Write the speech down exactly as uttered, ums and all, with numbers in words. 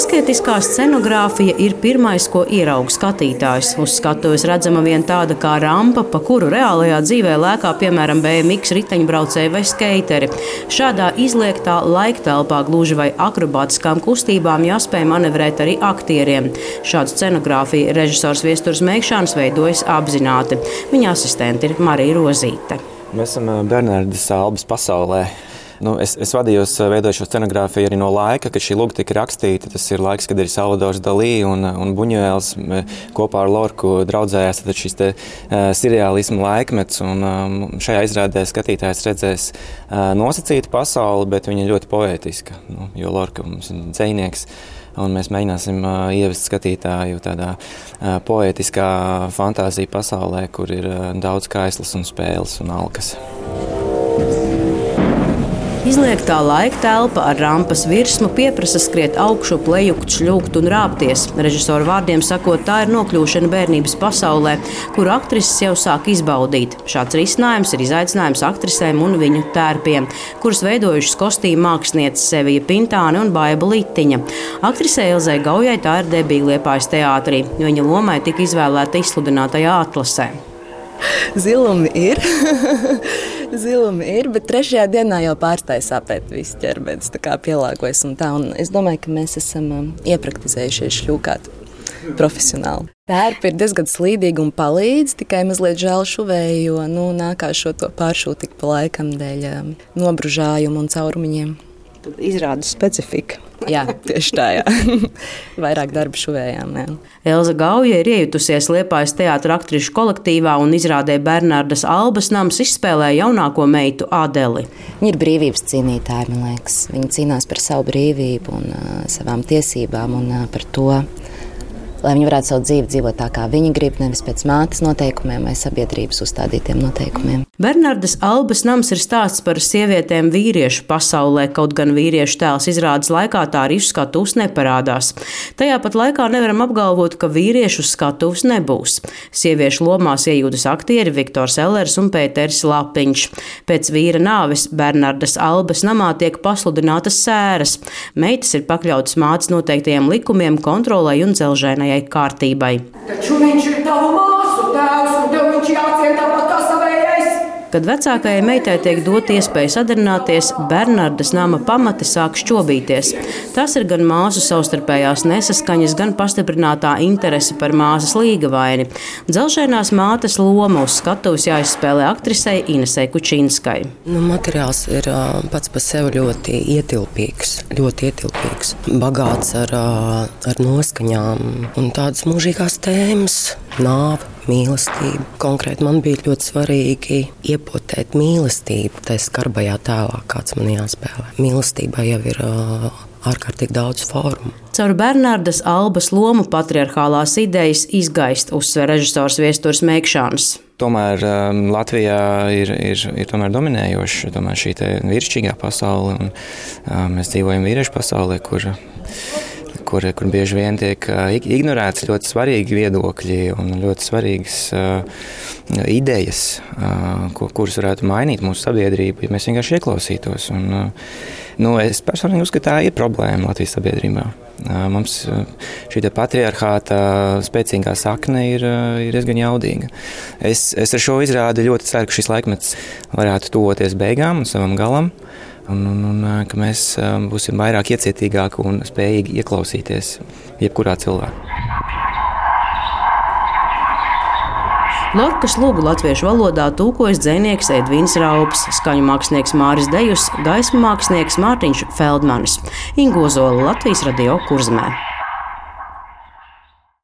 Asketiskā scenogrāfija ir pirmais, ko ieraug skatītājs. Uz skatuves redzama vien tāda kā rampa, pa kuru reālajā dzīvē lēkā piemēram B M X riteņbraucēji vai skeiteri. Šādā izliektā laiktelpā gluži vai akrobātiskām kustībām jāspēj manevrēt arī aktieriem. Šādu scenogrāfiju režisors Viesturs Meikšāns veidojas apzināti. Viņa asistente ir Marija Rozīte. Mēs esam Bernardas Albas pasaulē. Nu, es, es vadījos, veidoju šo scenogrāfiju arī no laika, kad šī luga tika rakstīta. Tas ir laiks, kad ir Salvadors Dalī un, un Buņuēls kopā ar Lorku draudzējās. Tad šis te uh, seriālismu laikmets. Un, um, šajā izrādē skatītājs redzēs uh, nosacītu pasauli, bet viņa ļoti poētiska. Nu, jo Lorka mums ir dzejnieks. Un mēs mēģināsim uh, ievest skatītāju tādā uh, poētiskā fantāzija pasaulē, kur ir uh, daudz kaislas un spēles un alkas. Izliegtā laika telpa ar rampas virsmu pieprasa skriet augšu, plejukt, šļūkt un rāpties. Režisora vārdiem sakot, tā ir nokļūšana bērnības pasaulē, kuru aktrises jau sāk izbaudīt. Šāds risinājums ir izaicinājums aktrisēm un viņu tērpiem, kuras veidojušas kostīmu mākslinieces Sevija Pintāne un Baiba Litiņa. Aktrisē Ilzei Gaujai tā ir debija Liepājas teātrī. Viņa lomai tika izvēlēta izsludinātajā atlasē. Zilumi ir, zilumi ir, bet trešajā dienā jau pārstāja sāpēt viss ķermenis, tā kā pielāgojas un tā. Un es domāju, ka mēs esam iepraktizējušies šļūkāt profesionāli. Tērpi ir diezgan slīdīgi un palīdz, tikai mazliet žēl šuvēju, jo nu, nākās šo to pāršūt tik pa laikam dēļ nobružājumu un caurumiņiem. Tad izrāda specifika. Jā, tieši tā, jā. Vairāk darba šuvējām, jā. Elza Gauja ir iejutusies Liepājas teātra aktrišu kolektīvā un izrādē Bernardas Albas nams izspēlē jaunāko meitu Adeli. Viņa ir brīvības cīnītāja, man liekas. Viņa cīnās par savu brīvību un uh, savām tiesībām un uh, par to, lai viņi varētu savu dzīvi dzīvot tā, kā viņi grib, nevis pēc mātes noteikumiem vai sabiedrības uzstādītiem noteikumiem. Bernardas Albas nams ir stāsts par sievietēm vīriešu pasaulē, kaut gan vīriešu tēls izrādes laikā tā arī uz skatuves neparādās. Tajā pat laikā nevaram apgalvot, ka vīriešu skatuves nebūs. Sieviešu lomās iejūtas aktieri Viktors Ellers un Pēters Lapiņš. Pēc vīra nāves Bernardas Albas namā tiek pasludinātas sēras. Meitas ir pakļautas mātes noteiktajiem likumiem, kontrolei un dzelžainajai kārtībai. Taču viņš ir tavu māsu tēvs, un tev viņš jāciet tāpat kā savējais. Kad vecākajai meitai tiek dot iespēja sadarināties, Bernardas nama pamati sāk šķobīties. Tas ir gan māsu savstarpējās nesaskaņas, gan pastiprinātā interese par māsas līgavaini. Dzelžainās mātes loma uz skatuves jāizspēlē aktrisei Inesei Kučinskai. Nu, materiāls ir uh, pats par sevi ļoti ietilpīgs, ļoti ietilpīgs, bagāts ar, uh, ar noskaņām un tādas mūžīgās tēmas, nāve, mīlestība. Konkrēti man bija ļoti svarīgi iepotēt mīlestību tajā skarbajā tēlā, kāds man jāspēlē. Mīlestībai jau ir uh, ārkārtīgi daudz formu. Caur Bernardas Albas lomu patriarchālās idejas izgaist, uzsver režisors Viesturs Meikšāns. Tomēr um, Latvijā ir, ir, ir tomēr dominējoša tomēr šī te vīrišķīgā pasaule. Un, um, mēs dzīvojam vīriešu pasaulē, kur Kur, kur bieži vien tiek uh, ignorēts ļoti svarīgi viedokļi un ļoti svarīgas uh, idejas, uh, ko, kuras varētu mainīt mūsu sabiedrību, ja mēs vienkārši ieklausītos. Un, uh, nu, es personīgi uzskatu, tā ir problēma Latvijas sabiedrībā. Uh, mums uh, šī patriarchāta spēcīgā sakne ir, uh, ir diezgan jaudīga. Es, es ar šo izrādi ļoti ceru, ka šis laikmets varētu tuvoties beigām un savam galam. Un, un, un ka mēs būsim vairāk iecietīgāki un spējīgi ieklausīties jebkurā cilvēkā. Lorkas lugu latviešu valodā tūkojas dzejnieks Edvīns Raups, skaņu mākslinieks Māris Dejus, gaismu mākslinieks Mārtiņš Feldmanis. Inga Ozola, Latvijas radio Kurzemē.